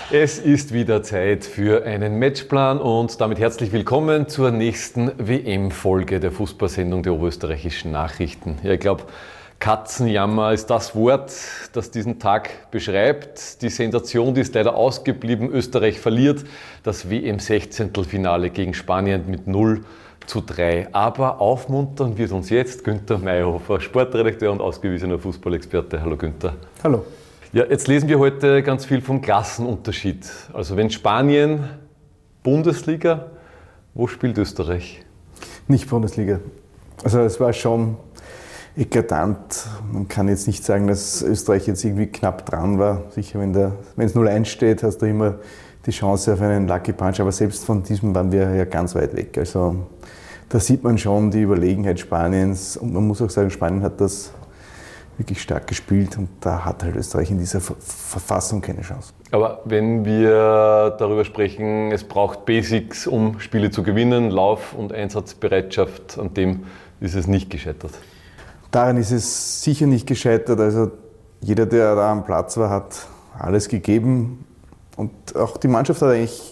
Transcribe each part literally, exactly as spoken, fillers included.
Es ist wieder Zeit für einen Matchplan und damit herzlich willkommen zur nächsten W M-Folge der Fußballsendung der Oberösterreichischen Nachrichten. Ja, ich glaube, Katzenjammer ist das Wort, das diesen Tag beschreibt. Die Sensation, die ist leider ausgeblieben. Österreich verliert das W M-Sechzehntelfinale gegen Spanien mit null zu drei. Aber aufmuntern wird uns jetzt Günther Mayhofer, Sportredakteur und ausgewiesener Fußballexperte. Hallo Günther. Hallo. Ja, jetzt lesen wir heute ganz viel vom Klassenunterschied. Also wenn Spanien Bundesliga, wo spielt Österreich? Nicht Bundesliga. Also es war schon eklatant. Man kann jetzt nicht sagen, dass Österreich jetzt irgendwie knapp dran war. Sicher, wenn der, wenn es null eins steht, hast du immer die Chance auf einen Lucky Punch. Aber selbst von diesem waren wir ja ganz weit weg. Also da sieht man schon die Überlegenheit Spaniens. Und man muss auch sagen, Spanien hat das wirklich stark gespielt und da hat halt Österreich in dieser Verfassung keine Chance. Aber wenn wir darüber sprechen, es braucht Basics, um Spiele zu gewinnen, Lauf- und Einsatzbereitschaft, an dem ist es nicht gescheitert. Daran ist es sicher nicht gescheitert. Also jeder, der da am Platz war, hat alles gegeben und auch die Mannschaft hat eigentlich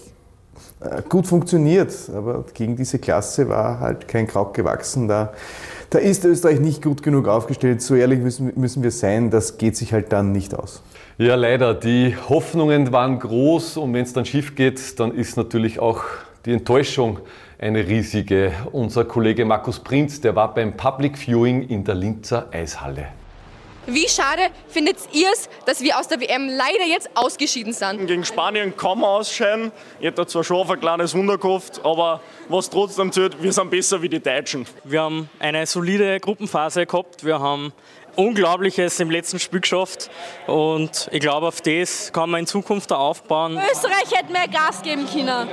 gut funktioniert, aber gegen diese Klasse war halt kein Kraut gewachsen. Da, da ist Österreich nicht gut genug aufgestellt. So ehrlich müssen, müssen wir sein, das geht sich halt dann nicht aus. Ja, leider. Die Hoffnungen waren groß und wenn es dann schief geht, dann ist natürlich auch die Enttäuschung eine riesige. Unser Kollege Markus Prinz, der war beim Public Viewing in der Linzer Eishalle. Wie schade findet ihr es, dass wir aus der W M leider jetzt ausgeschieden sind? Gegen Spanien kann man ausscheiden. Ich hätte zwar schon auf ein kleines Wunder gehofft, aber was trotzdem zählt, wir sind besser wie die Deutschen. Wir haben eine solide Gruppenphase gehabt. Wir haben Unglaubliches im letzten Spiel geschafft und ich glaube, auf das kann man in Zukunft auch aufbauen. Österreich hätte mehr Gas geben können.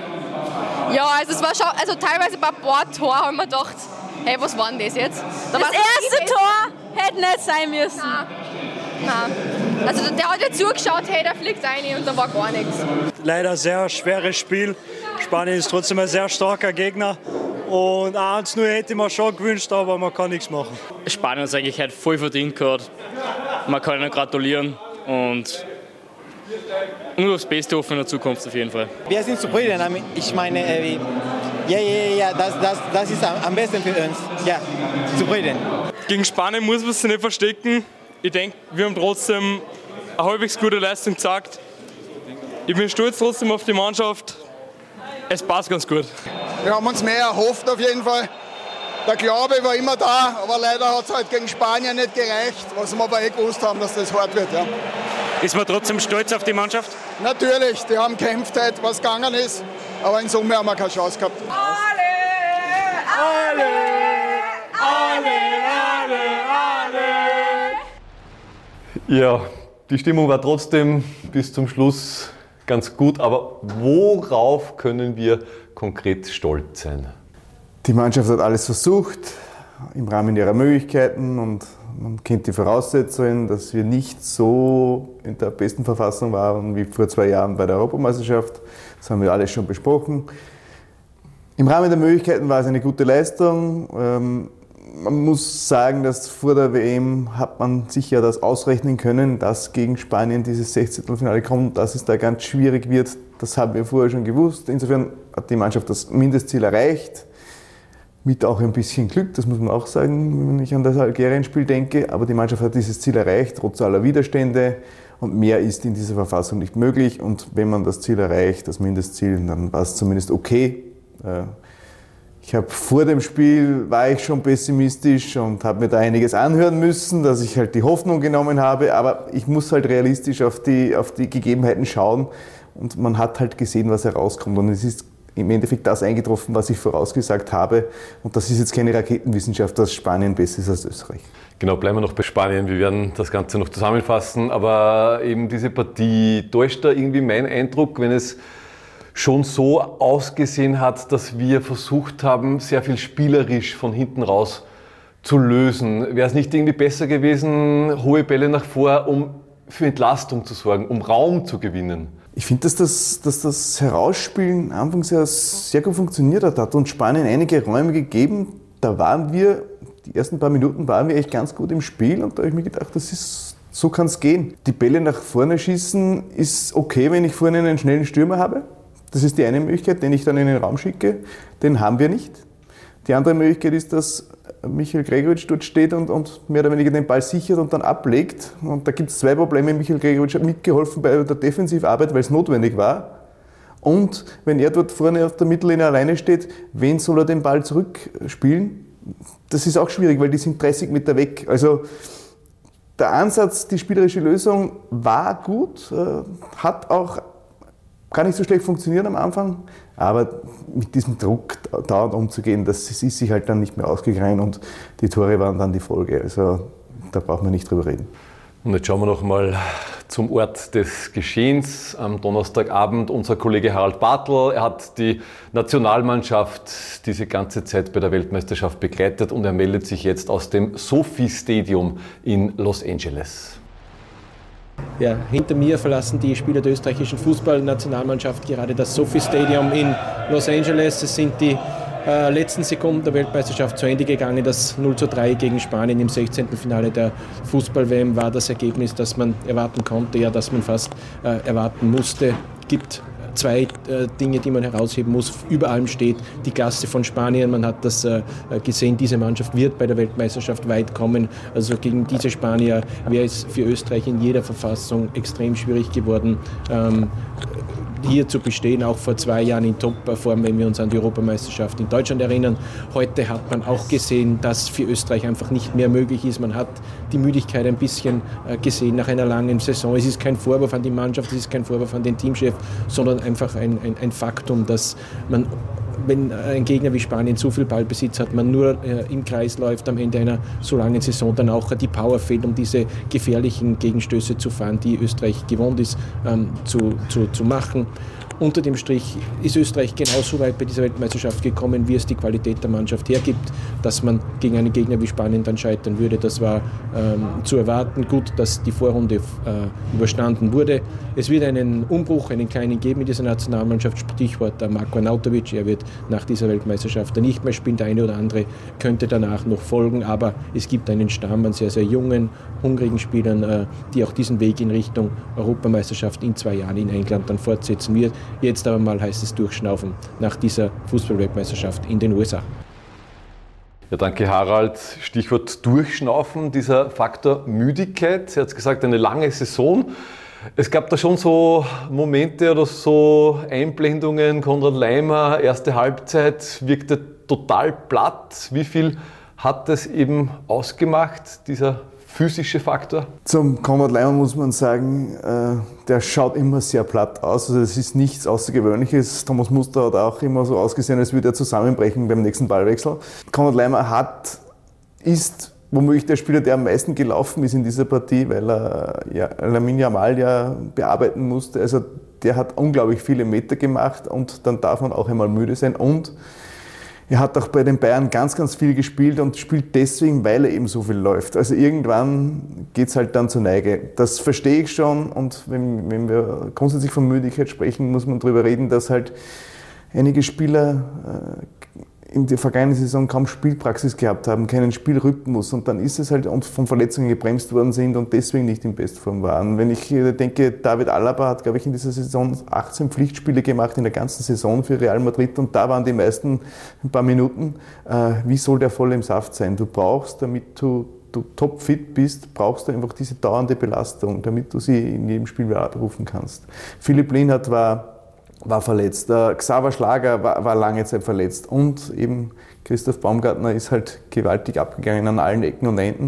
Ja, also es war schon, also teilweise bei ein paar Toren haben wir gedacht, hey, was war denn das jetzt? Da das erste Tor hätte nicht sein müssen. Nein. Nein. Also der hat ja zugeschaut, hey, der fliegt rein und da war gar nichts. Leider ein sehr schweres Spiel. Spanien ist trotzdem ein sehr starker Gegner. Und eins null hätte ich mir schon gewünscht, aber man kann nichts machen. Spanien hat es eigentlich heute voll verdient gehabt. Man kann ihnen gratulieren und nur das Beste hoffen in der Zukunft auf jeden Fall. Wir sind zufrieden. Ich meine, ja, ja, ja, das, das, das ist am besten für uns. Ja, zufrieden. Gegen Spanien muss man sich nicht verstecken. Ich denke, wir haben trotzdem eine halbwegs gute Leistung gezeigt. Ich bin stolz trotzdem auf die Mannschaft. Es passt ganz gut. Wir haben uns mehr erhofft auf jeden Fall. Der Glaube war immer da, aber leider hat es halt gegen Spanien nicht gereicht, was wir aber eh gewusst haben, dass das hart wird. Ja. Ist man trotzdem stolz auf die Mannschaft? Natürlich, die haben gekämpft, halt, was gegangen ist, aber in Summe haben wir keine Chance gehabt. Alle, alle, alle, alle, alle. Ja, die Stimmung war trotzdem bis zum Schluss ganz gut, aber worauf können wir konkret stolz sein? Die Mannschaft hat alles versucht, im Rahmen ihrer Möglichkeiten und man kennt die Voraussetzungen, dass wir nicht so in der besten Verfassung waren wie vor zwei Jahren bei der Europameisterschaft. Das haben wir alles schon besprochen. Im Rahmen der Möglichkeiten war es eine gute Leistung. Ähm, man muss sagen, dass vor der W M hat man sich ja das ausrechnen können, dass gegen Spanien dieses Sechzehntelfinale kommt, dass es da ganz schwierig wird. Das haben wir vorher schon gewusst. Insofern hat die Mannschaft das Mindestziel erreicht. Mit auch ein bisschen Glück, das muss man auch sagen, wenn ich an das Algerien-Spiel denke. Aber die Mannschaft hat dieses Ziel erreicht, trotz aller Widerstände. Und mehr ist in dieser Verfassung nicht möglich. Und wenn man das Ziel erreicht, das Mindestziel, dann war es zumindest okay. Ich habe vor dem Spiel, war ich schon pessimistisch und habe mir da einiges anhören müssen, dass ich halt die Hoffnung genommen habe. Aber ich muss halt realistisch auf die, auf die Gegebenheiten schauen. Und man hat halt gesehen, was herauskommt. Und es ist im Endeffekt das eingetroffen, was ich vorausgesagt habe. Und das ist jetzt keine Raketenwissenschaft, dass Spanien besser ist als Österreich. Genau, bleiben wir noch bei Spanien. Wir werden das Ganze noch zusammenfassen. Aber eben diese Partie, täuscht da irgendwie mein Eindruck, wenn es schon so ausgesehen hat, dass wir versucht haben, sehr viel spielerisch von hinten raus zu lösen. Wäre es nicht irgendwie besser gewesen, hohe Bälle nach vor, um für Entlastung zu sorgen, um Raum zu gewinnen? Ich finde, dass das, dass das Herausspielen anfangs ja sehr gut funktioniert hat. Hat uns Spanien einige Räume gegeben. Da waren wir, die ersten paar Minuten waren wir echt ganz gut im Spiel. Und da habe ich mir gedacht, das ist So kann es gehen. Die Bälle nach vorne schießen ist okay, wenn ich vorne einen schnellen Stürmer habe. Das ist die eine Möglichkeit, den ich dann in den Raum schicke. Den haben wir nicht. Die andere Möglichkeit ist, dass Michael Gregoritsch dort steht und, und mehr oder weniger den Ball sichert und dann ablegt. Und da gibt es zwei Probleme. Michael Gregoritsch hat mitgeholfen bei der Defensivarbeit, weil es notwendig war. Und wenn er dort vorne auf der Mittellinie alleine steht, wen soll er den Ball zurückspielen? Das ist auch schwierig, weil die sind dreißig Meter weg. Also der Ansatz, die spielerische Lösung war gut, hat auch gar nicht so schlecht funktioniert am Anfang, aber mit diesem Druck dauernd umzugehen, das ist sich halt dann nicht mehr ausgegangen und die Tore waren dann die Folge. Also da braucht man nicht drüber reden. Und jetzt schauen wir noch mal zum Ort des Geschehens. Am Donnerstagabend unser Kollege Harald Bartl. Er hat die Nationalmannschaft diese ganze Zeit bei der Weltmeisterschaft begleitet und er meldet sich jetzt aus dem SoFi Stadium in Los Angeles. Ja, hinter mir verlassen die Spieler der österreichischen Fußballnationalmannschaft gerade das SoFi Stadium in Los Angeles. Es sind die äh, letzten Sekunden der Weltmeisterschaft zu Ende gegangen. Das null zu drei gegen Spanien im sechzehnten Finale der Fußball-W M war das Ergebnis, das man erwarten konnte, ja, das man fast äh, erwarten musste. Gibt zwei äh, Dinge, die man herausheben muss. Über allem steht die Klasse von Spanien. Man hat das äh, gesehen, diese Mannschaft wird bei der Weltmeisterschaft weit kommen. Also gegen diese Spanier wäre es für Österreich in jeder Verfassung extrem schwierig geworden, ähm, hier zu bestehen, auch vor zwei Jahren in Topform, wenn wir uns an die Europameisterschaft in Deutschland erinnern. Heute hat man auch gesehen, dass für Österreich einfach nicht mehr möglich ist. Man hat die Müdigkeit ein bisschen gesehen nach einer langen Saison. Es ist kein Vorwurf an die Mannschaft, es ist kein Vorwurf an den Teamchef, sondern einfach ein, ein, ein Faktum, dass man, wenn ein Gegner wie Spanien zu viel Ballbesitz hat, man nur äh, im Kreis läuft am Ende einer so langen Saison, dann auch die Power fehlt, um diese gefährlichen Gegenstöße zu fahren, die Österreich gewohnt ist ähm, zu, zu, zu machen. Unter dem Strich ist Österreich genauso weit bei dieser Weltmeisterschaft gekommen, wie es die Qualität der Mannschaft hergibt. Dass man gegen einen Gegner wie Spanien dann scheitern würde, das war ähm, zu erwarten. Gut, dass die Vorrunde äh, überstanden wurde. Es wird einen Umbruch, einen kleinen geben in dieser Nationalmannschaft. Stichwort der Marko Arnautovic. Er wird nach dieser Weltmeisterschaft nicht mehr spielen. Der eine oder andere könnte danach noch folgen. Aber es gibt einen Stamm an sehr, sehr jungen, hungrigen Spielern, äh, die auch diesen Weg in Richtung Europameisterschaft in zwei Jahren in England dann fortsetzen wird. Jetzt aber mal heißt es durchschnaufen nach dieser Fußball-Weltmeisterschaft in den U S A. Ja, danke Harald. Stichwort durchschnaufen, dieser Faktor Müdigkeit. Sie hat es gesagt, eine lange Saison. Es gab da schon so Momente oder so Einblendungen. Konrad Laimer, erste Halbzeit, wirkte total platt. Wie viel hat das eben ausgemacht, dieser physische Faktor? Zum Konrad Laimer muss man sagen, äh, der schaut immer sehr platt aus. Also es ist nichts Außergewöhnliches. Thomas Muster hat auch immer so ausgesehen, als würde er zusammenbrechen beim nächsten Ballwechsel. Konrad Laimer hat, ist womöglich der Spieler, der am meisten gelaufen ist in dieser Partie, weil er ja, Lamine Yamal ja bearbeiten musste. Also der hat unglaublich viele Meter gemacht und dann darf man auch einmal müde sein. Und er hat auch bei den Bayern ganz, ganz viel gespielt und spielt deswegen, weil er eben so viel läuft. Also irgendwann geht es halt dann zur Neige. Das verstehe ich schon und wenn, wenn wir grundsätzlich von Müdigkeit sprechen, muss man darüber reden, dass halt einige Spieler äh, in der vergangenen Saison kaum Spielpraxis gehabt haben, keinen Spielrhythmus und dann ist es halt und von Verletzungen gebremst worden sind und deswegen nicht in Bestform waren. Wenn ich denke, David Alaba hat, glaube ich, in dieser Saison achtzehn Pflichtspiele gemacht in der ganzen Saison für Real Madrid und da waren die meisten ein paar Minuten. Wie soll der voll im Saft sein? Du brauchst, damit du, du topfit bist, brauchst du einfach diese dauernde Belastung, damit du sie in jedem Spiel wieder abrufen kannst. Philipp Lienhardt war war verletzt. Der Xaver Schlager war, war lange Zeit verletzt und eben Christoph Baumgartner ist halt gewaltig abgegangen an allen Ecken und Enden.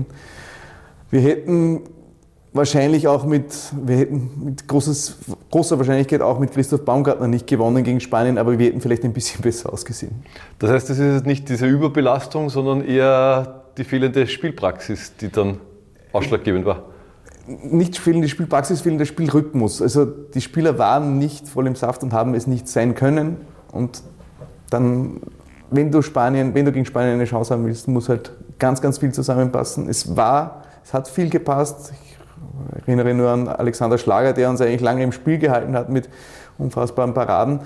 Wir hätten wahrscheinlich auch mit, wir hätten mit großes, großer Wahrscheinlichkeit auch mit Christoph Baumgartner nicht gewonnen gegen Spanien, aber wir hätten vielleicht ein bisschen besser ausgesehen. Das heißt, das ist jetzt nicht diese Überbelastung, sondern eher die fehlende Spielpraxis, die dann ausschlaggebend war? Nicht fehlende Spielpraxis, fehlender Spielrhythmus. Also die Spieler waren nicht voll im Saft und haben es nicht sein können. Und dann, wenn du Spanien, wenn du gegen Spanien eine Chance haben willst, muss halt ganz, ganz viel zusammenpassen. Es war, es hat viel gepasst. Ich erinnere nur an Alexander Schlager, der uns eigentlich lange im Spiel gehalten hat mit unfassbaren Paraden.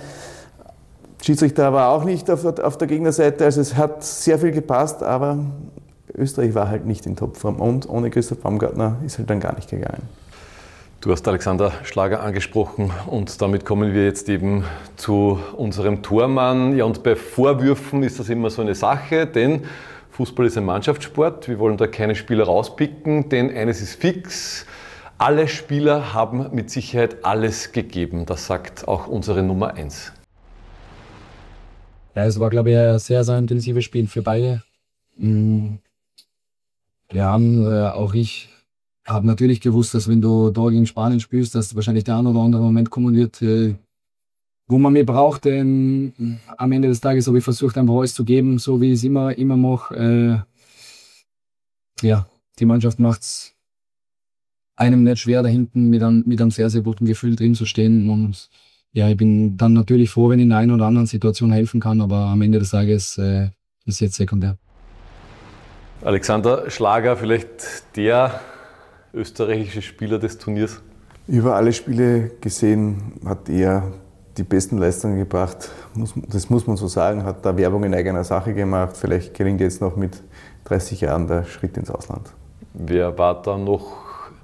Schiedsrichter war auch nicht auf, auf der Gegnerseite. Also es hat sehr viel gepasst, aber Österreich war halt nicht in Topform und ohne Christoph Baumgartner ist halt dann gar nicht gegangen. Du hast Alexander Schlager angesprochen und damit kommen wir jetzt eben zu unserem Tormann. Ja, und bei Vorwürfen ist das immer so eine Sache, denn Fußball ist ein Mannschaftssport. Wir wollen da keine Spieler rauspicken, denn eines ist fix. Alle Spieler haben mit Sicherheit alles gegeben. Das sagt auch unsere Nummer eins. Ja, es war, glaube ich, ein sehr, sehr intensives Spiel für beide. Wir haben, äh, auch ich, habe natürlich gewusst, dass wenn du da gegen Spanien spielst, dass wahrscheinlich der ein oder andere Moment kommen wird, äh, wo man mich braucht. Denn am Ende des Tages habe ich versucht, einfach alles zu geben, so wie ich es immer, immer mache. Äh, ja, die Mannschaft macht es einem nicht schwer, da hinten mit einem, mit einem sehr, sehr guten Gefühl drin zu stehen. Und ja, ich bin dann natürlich froh, wenn ich in der einen oder anderen Situation helfen kann, aber am Ende des Tages äh, ist jetzt sekundär. Alexander Schlager, vielleicht der österreichische Spieler des Turniers? Über alle Spiele gesehen hat er die besten Leistungen gebracht. Das muss man so sagen, hat da Werbung in eigener Sache gemacht. Vielleicht gelingt jetzt noch mit dreißig Jahren der Schritt ins Ausland. Wer war da noch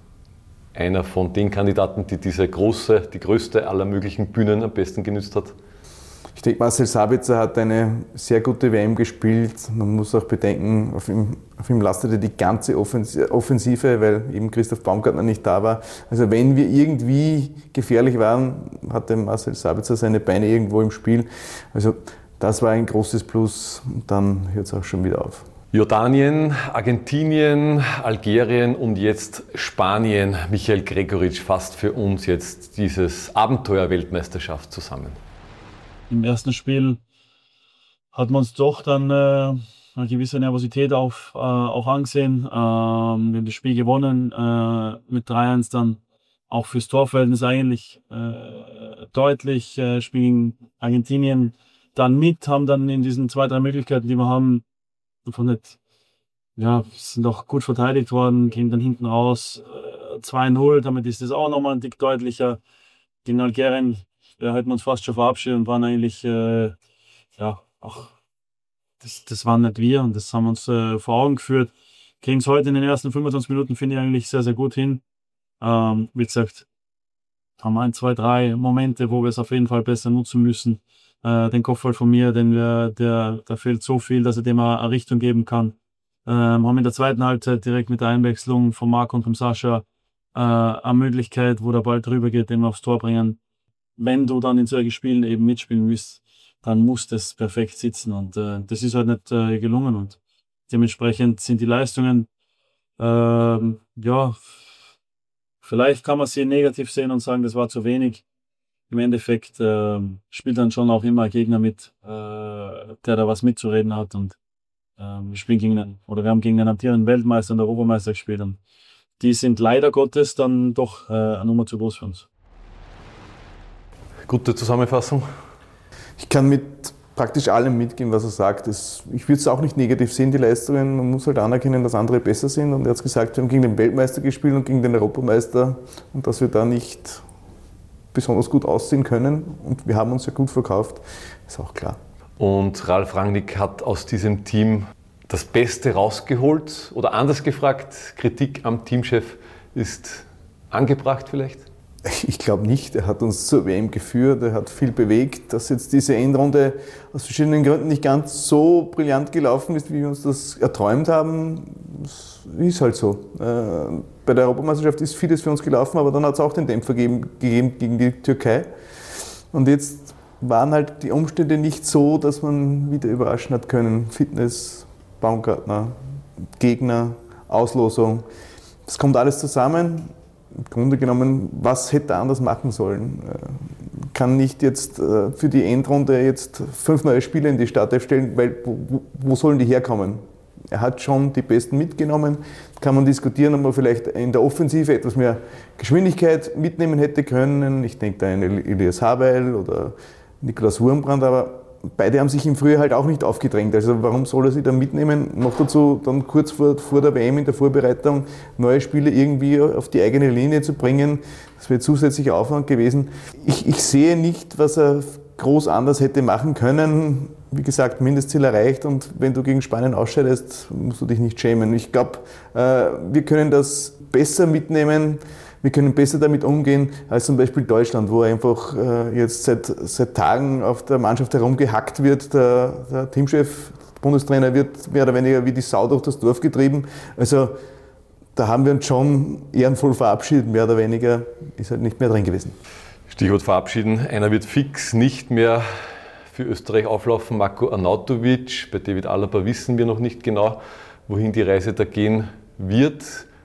einer von den Kandidaten, die diese große, die größte aller möglichen Bühnen am besten genützt hat? Ich denke, Marcel Sabitzer hat eine sehr gute W M gespielt. Man muss auch bedenken, auf ihm, auf ihm lastete die ganze Offensive, weil eben Christoph Baumgartner nicht da war. Also wenn wir irgendwie gefährlich waren, hatte Marcel Sabitzer seine Beine irgendwo im Spiel. Also das war ein großes Plus und dann hört es auch schon wieder auf. Jordanien, Argentinien, Algerien und jetzt Spanien. Michael Gregoritsch fasst für uns jetzt dieses Abenteuer-Weltmeisterschaft zusammen. Im ersten Spiel hat man uns doch dann äh, eine gewisse Nervosität auf, äh, auch angesehen. Ähm, wir haben das Spiel gewonnen äh, mit drei eins, dann auch fürs Torverhältnis eigentlich äh, deutlich. Äh, spielen Argentinien dann mit, haben dann in diesen zwei, drei Möglichkeiten, die wir haben, einfach nicht, ja, sind auch gut verteidigt worden, gehen dann hinten raus äh, zwei null, damit ist das auch nochmal ein Tick deutlicher. Gegen Algerien ja, hätten wir uns fast schon verabschiedet und waren eigentlich, äh, ja, auch, das, das waren nicht wir und das haben wir uns äh, vor Augen geführt. Kriegen es heute in den ersten fünfundzwanzig Minuten, finde ich, eigentlich sehr, sehr gut hin. Ähm, wie gesagt, haben ein, zwei, drei Momente, wo wir es auf jeden Fall besser nutzen müssen. Äh, den Kopfball von mir, denn wir, der, da fehlt so viel, dass er dem eine Richtung geben kann. Ähm, haben in der zweiten Halbzeit direkt mit der Einwechslung von Marc und von Sascha äh, eine Möglichkeit, wo der Ball drüber geht, den wir aufs Tor bringen. Wenn du dann in solchen Spielen eben mitspielen willst, dann muss das perfekt sitzen und äh, das ist halt nicht äh, gelungen und dementsprechend sind die Leistungen, äh, ja, vielleicht kann man sie negativ sehen und sagen, das war zu wenig. Im Endeffekt äh, spielt dann schon auch immer ein Gegner mit, äh, der da was mitzureden hat und äh, wir spielen gegen einen, oder wir haben gegen einen amtierenden Weltmeister und Europameister gespielt und die sind leider Gottes dann doch äh, eine Nummer zu groß für uns. Gute Zusammenfassung. Ich kann mit praktisch allem mitgehen, was er sagt. Das, ich würde es auch nicht negativ sehen, die Leistungen. Man muss halt anerkennen, dass andere besser sind. Und er hat gesagt, wir haben gegen den Weltmeister gespielt und gegen den Europameister und dass wir da nicht besonders gut aussehen können. Und wir haben uns ja gut verkauft, ist auch klar. Und Ralf Rangnick hat aus diesem Team das Beste rausgeholt. Oder anders gefragt, Kritik am Teamchef ist angebracht vielleicht? Ich glaube nicht. Er hat uns zur W M geführt, er hat viel bewegt. Dass jetzt diese Endrunde aus verschiedenen Gründen nicht ganz so brillant gelaufen ist, wie wir uns das erträumt haben, ist halt so. Bei der Europameisterschaft ist vieles für uns gelaufen, aber dann hat es auch den Dämpfer gegeben, gegeben gegen die Türkei. Und jetzt waren halt die Umstände nicht so, dass man wieder überraschen hat können. Fitness, Baumgartner, Gegner, Auslosung. Das kommt alles zusammen. Im Grunde genommen, was hätte er anders machen sollen? Kann nicht jetzt für die Endrunde jetzt fünf neue Spieler in die Startelf stellen, weil wo, wo sollen die herkommen? Er hat schon die Besten mitgenommen, kann man diskutieren, ob man vielleicht in der Offensive etwas mehr Geschwindigkeit mitnehmen hätte können. Ich denke da an Elias Habeil oder Niklas Wurmbrand, aber beide haben sich im Frühjahr halt auch nicht aufgedrängt. Also warum soll er sie dann mitnehmen? Noch dazu dann kurz vor, vor der W M in der Vorbereitung neue Spieler irgendwie auf die eigene Linie zu bringen. Das wäre zusätzlicher Aufwand gewesen. Ich, ich sehe nicht, was er groß anders hätte machen können. Wie gesagt, Mindestziel erreicht und wenn du gegen Spanien ausscheidest, musst du dich nicht schämen. Ich glaube, wir können das besser mitnehmen, wir können besser damit umgehen als zum Beispiel Deutschland, wo einfach jetzt seit, seit Tagen auf der Mannschaft herumgehackt wird. Der, der Teamchef, Bundestrainer wird mehr oder weniger wie die Sau durch das Dorf getrieben. Also da haben wir uns schon ehrenvoll verabschiedet, mehr oder weniger, ist halt nicht mehr drin gewesen. Stichwort verabschieden, einer wird fix nicht mehr für Österreich auflaufen, Marko Arnautovic. Bei David Alaba wissen wir noch nicht genau, wohin die Reise da gehen wird.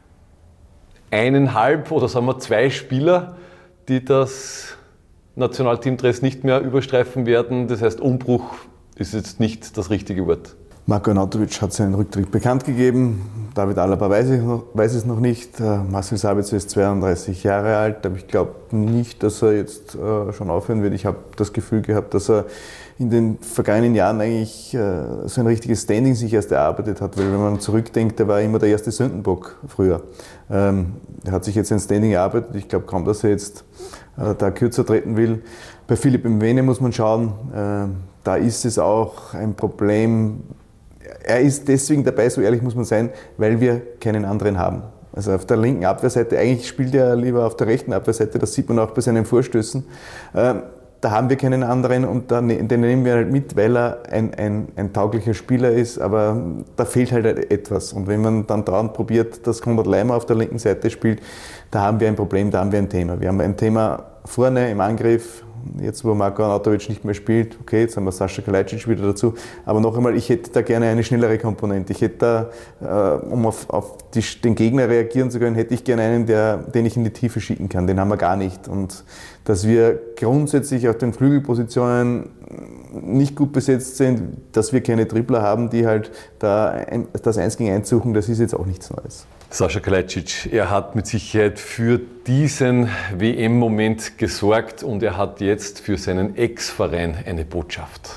Eineinhalb oder sagen wir zwei Spieler, die das Nationalteamdress nicht mehr überstreifen werden. Das heißt, Umbruch ist jetzt nicht das richtige Wort. Marko Arnautovic hat seinen Rücktritt bekannt gegeben. David Alaba weiß, ich noch, weiß es noch nicht. Marcel Sabitzer ist zweiunddreißig Jahre alt, aber ich glaube nicht, dass er jetzt äh, schon aufhören wird. Ich habe das Gefühl gehabt, dass er in den vergangenen Jahren eigentlich äh, so ein richtiges Standing sich erst erarbeitet hat, weil wenn man zurückdenkt, er war immer der erste Sündenbock früher. Ähm, er hat sich jetzt ein Standing erarbeitet. Ich glaube kaum, dass er jetzt äh, da kürzer treten will. Bei Philipp Mwene muss man schauen, äh, da ist es auch ein Problem. Er ist deswegen dabei, so ehrlich muss man sein, weil wir keinen anderen haben. Also auf der linken Abwehrseite, eigentlich spielt er lieber auf der rechten Abwehrseite, das sieht man auch bei seinen Vorstößen. Ähm, da haben wir keinen anderen und den nehmen wir halt mit, weil er ein, ein, ein tauglicher Spieler ist, aber da fehlt halt etwas. Und wenn man dann dauernd probiert, dass Konrad Laimer auf der linken Seite spielt, da haben wir ein Problem, da haben wir ein Thema. Wir haben ein Thema vorne im Angriff. Jetzt, wo Marko Arnautovic nicht mehr spielt, okay, jetzt haben wir Sascha Kalajdzic wieder dazu, aber noch einmal, ich hätte da gerne eine schnellere Komponente. Ich hätte da, äh, um auf, auf die, den Gegner reagieren zu können, hätte ich gerne einen, der, den ich in die Tiefe schicken kann. Den haben wir gar nicht. Und dass wir grundsätzlich auf den Flügelpositionen nicht gut besetzt sind, dass wir keine Dribbler haben, die halt da ein, das Eins gegen Eins suchen, das ist jetzt auch nichts Neues. Sascha Kalajdzic, er hat mit Sicherheit für diesen W M-Moment gesorgt und er hat jetzt für seinen Ex-Verein eine Botschaft.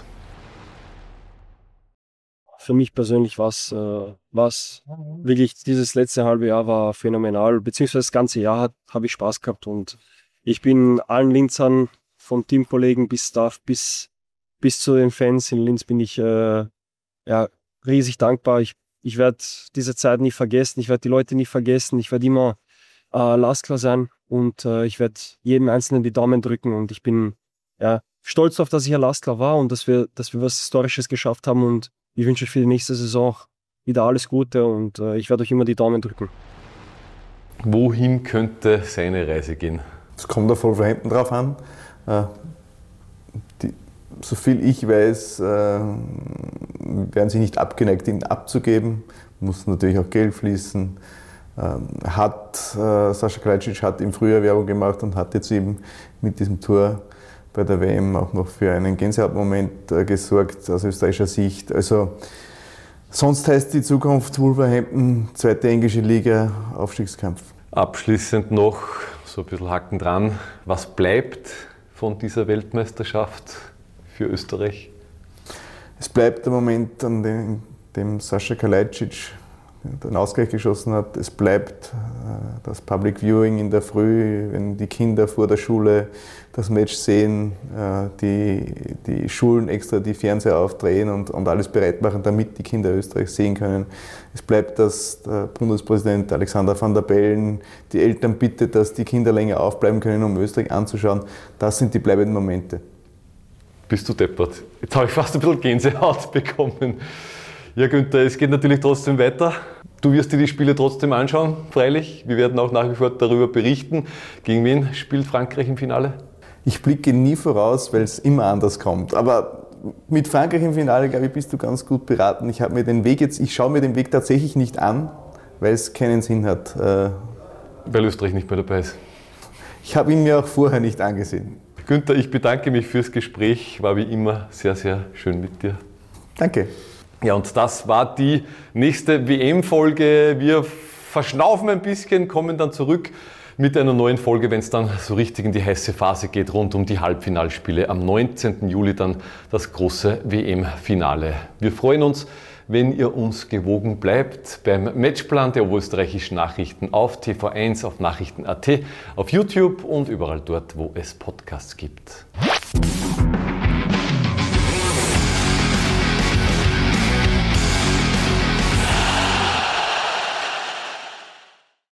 Für mich persönlich war es äh, wirklich, dieses letzte halbe Jahr war phänomenal, beziehungsweise das ganze Jahr habe ich Spaß gehabt und ich bin allen Linzern, von Teamkollegen bis Staff, bis, bis zu den Fans in Linz bin ich äh, ja, riesig dankbar. Ich Ich werde diese Zeit nie vergessen, ich werde die Leute nie vergessen, ich werde immer äh, Laskler sein und äh, ich werde jedem Einzelnen die Daumen drücken und ich bin ja, stolz darauf, dass ich ein Laskler war und dass wir, dass wir was Historisches geschafft haben und ich wünsche euch für die nächste Saison auch wieder alles Gute und äh, ich werde euch immer die Daumen drücken. Wohin könnte seine Reise gehen? Es kommt da voll von hinten drauf an. Äh, die So viel ich weiß, äh, werden sie nicht abgeneigt, ihn abzugeben. Muss natürlich auch Geld fließen. Ähm, hat, äh, Sascha Kalajdzic hat im Frühjahr Werbung gemacht und hat jetzt eben mit diesem Tor bei der W M auch noch für einen Gänsehautmoment äh, gesorgt aus österreichischer Sicht. Also sonst heißt die Zukunft Wolverhampton, zweite englische Liga, Aufstiegskampf. Abschließend noch so ein bisschen Haken dran. Was bleibt von dieser Weltmeisterschaft für Österreich? Es bleibt der Moment, an dem, dem Sascha Kalajdzic den Ausgleich geschossen hat. Es bleibt äh, das Public Viewing in der Früh, wenn die Kinder vor der Schule das Match sehen, äh, die, die Schulen extra die Fernseher aufdrehen und, und alles bereit machen, damit die Kinder Österreich sehen können. Es bleibt, dass der Bundespräsident Alexander Van der Bellen die Eltern bittet, dass die Kinder länger aufbleiben können, um Österreich anzuschauen. Das sind die bleibenden Momente. Bist du deppert? Jetzt habe ich fast ein bisschen Gänsehaut bekommen. Ja, Günther, es geht natürlich trotzdem weiter. Du wirst dir die Spiele trotzdem anschauen, freilich. Wir werden auch nach wie vor darüber berichten. Gegen wen spielt Frankreich im Finale? Ich blicke nie voraus, weil es immer anders kommt. Aber mit Frankreich im Finale, glaube ich, bist du ganz gut beraten. Ich habe mir den Weg jetzt, ich schaue mir den Weg tatsächlich nicht an, weil es keinen Sinn hat. Weil Österreich nicht mehr dabei ist. Ich habe ihn mir auch vorher nicht angesehen. Günther, ich bedanke mich fürs Gespräch. War wie immer sehr, sehr schön mit dir. Danke. Ja, und das war die nächste W M-Folge. Wir verschnaufen ein bisschen, kommen dann zurück mit einer neuen Folge, wenn es dann so richtig in die heiße Phase geht, rund um die Halbfinalspiele. Am neunzehnten Juli dann das große W M-Finale. Wir freuen uns, wenn ihr uns gewogen bleibt beim Matchplan der Oberösterreichischen Nachrichten auf T V eins, auf Nachrichten punkt at, auf YouTube und überall dort, wo es Podcasts gibt.